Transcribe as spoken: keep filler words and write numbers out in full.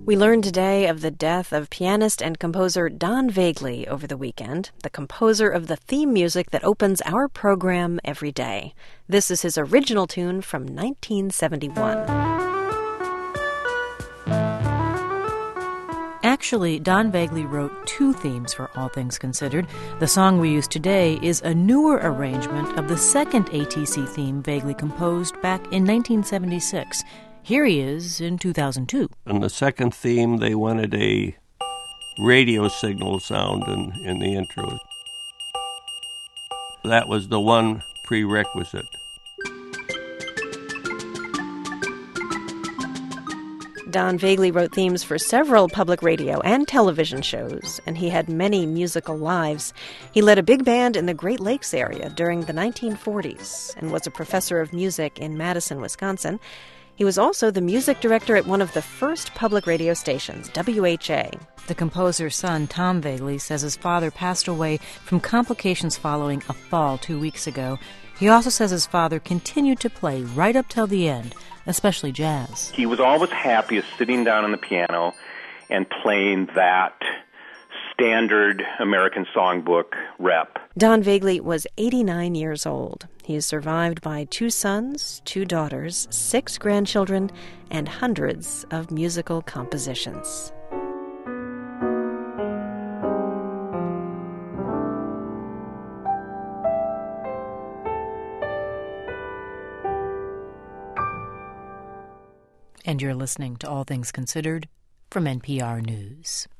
We learned today of the death of pianist and composer Don Vegley over the weekend, the composer of the theme music that opens our program every day. This is his original tune from nineteen seventy-one. Actually, Don Vegley wrote two themes for All Things Considered. The song we use today is a newer arrangement of the second A T C theme Vegley composed back in nineteen seventy-six. Here he is in two thousand two. In the second theme, they wanted a radio signal sound in, in the intro. That was the one prerequisite. Don Vegley wrote themes for several public radio and television shows, and he had many musical lives. He led a big band in the Great Lakes area during the nineteen forties and was a professor of music in Madison, Wisconsin. He was also the music director at one of the first public radio stations, W H A. The composer's son, Tom Vegley, says his father passed away from complications following a fall two weeks ago. He also says his father continued to play right up till the end, especially jazz. He was always happiest sitting down on the piano and playing that standard American songbook rep. Don Vegley was eighty-nine years old. He is survived by two sons, two daughters, six grandchildren, and hundreds of musical compositions. And you're listening to All Things Considered from N P R News.